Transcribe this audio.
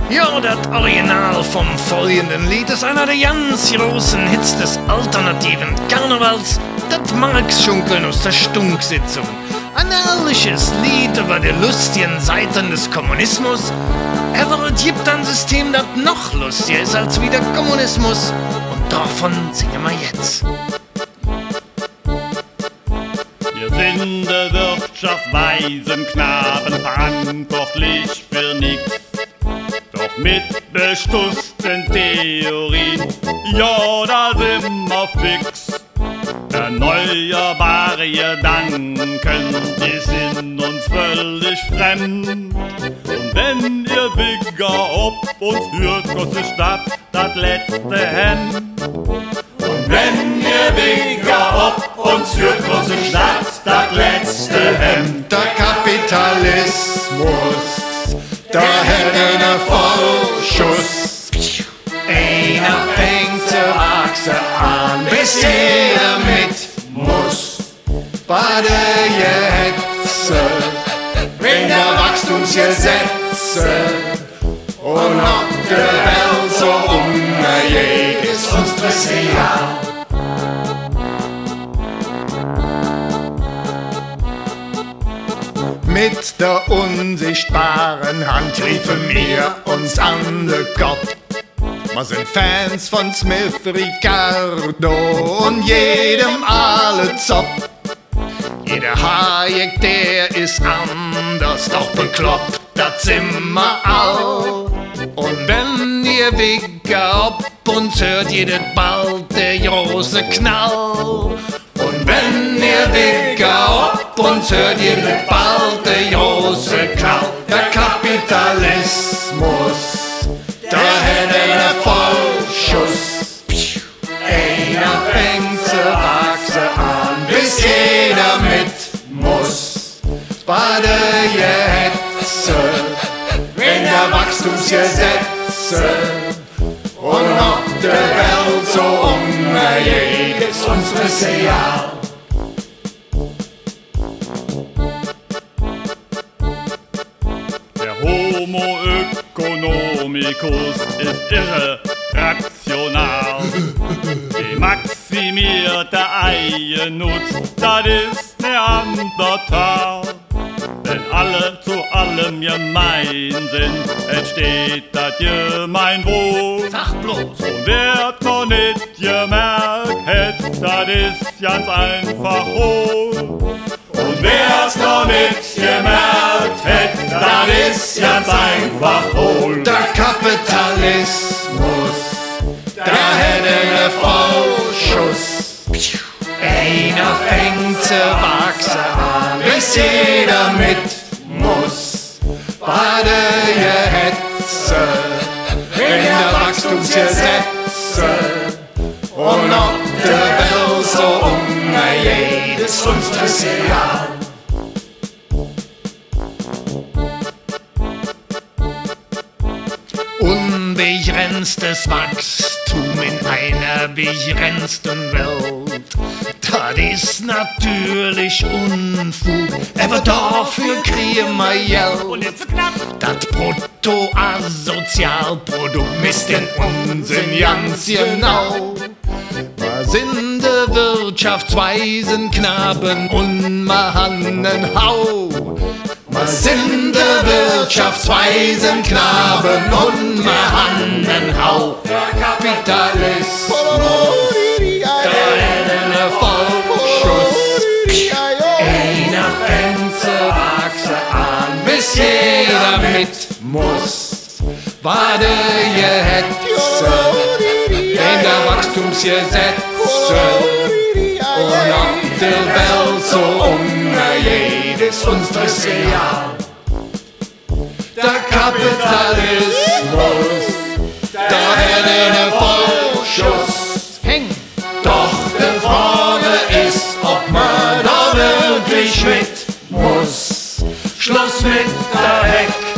Ja, das Original vom folgenden Lied ist einer der ganz großen Hits des alternativen Karnevals, das Marx-Schunkeln aus der Stunksitzung. Ein ehrliches Lied über die lustigen Seiten des Kommunismus, aber es gibt ein System, das noch lustiger ist als wie der Kommunismus, und davon singen wir jetzt. Wir sind der wirtschaftsweisen Knaben verantwortlich für nichts. Doch mit bestusten Theorien, ja, da sind wir fix. Erneuerbare Gedanken, die sind uns völlig fremd. Und wenn ihr Bigger ob uns hört, kostet Stadt das letzte Hemd. Und wenn ihr Bigger ob uns hört, kostet Stadt das letzte Hemd. Der Kapitalismus, da hätte ne Vollschuss. Einer fängt zur Achse an, bis jeder mit muss. Bei der Gehetze, wenn der Wachstumsgesetze und ob der Welt so umgeht, ist uns trivial. Mit der unsichtbaren Hand riefen wir uns an den Kopf. Wir sind Fans von Smith, Ricardo und jedem alle Zopf. Jeder Hayek, der ist anders, doch bekloppt, das sind wir all. Und wenn ihr Wicker ob uns hört, jedes bald der große Knall. Und wenn ihr Wicker ob uns hört, jedes bald der große Knall. Der Kapitalismus, da hätte der Vollschuss. Einer fängt zur Achse an, bis jeder mit muss. Bei der Gehetze, wenn der Wachstumsgesetze und ob der Welt so umgeht, ist uns trivial. Der Homo economicus ist irrational. Die maximierte Eigennutz, das ist Neandertal. Wenn alle zu allem gemein sind, entsteht das Gemeinwohl. Sag bloß. Und wer noch nicht gemerkt hätt, das ist ganz einfach hohl. Und wer's noch nicht gemerkt hätt, das ist ganz einfach hohl. Der Kapitalismus, da hätte ne Vollschuss. Einer fängt zur Wachse an, bis jeder mit muss. Bei der Gehetze, wenn der Wachstumsgesetze und ob der Welt so umgeht, ist uns trivial. Unbegrenztes Wachstum in einer begrenzten Welt, das ist natürlich Unfug, aber dafür kriegen wir Geld. Und jetzt knapp. Das Bruttoasozialprodukt misst den Unsinn ganz genau. Wir sind die wirtschaftsweisen Knaben und wir haben Hau. Wir sind die wirtschaftsweisen Knaben und wir haben Hau. Der Kapitalismus, da hätte ne Vollschuss. Einer fängt zur Achse an, bis jeder mit muss. Bei der Gehetze, in der Wachstumsgesetze und ob der Welt so umgeht, ist uns trivial. Der Kapitalismus, da hätte ne Vollschuss. Häng! Doch die Frage ist, ob man da wirklich mit muss. Schluss mit der Heck.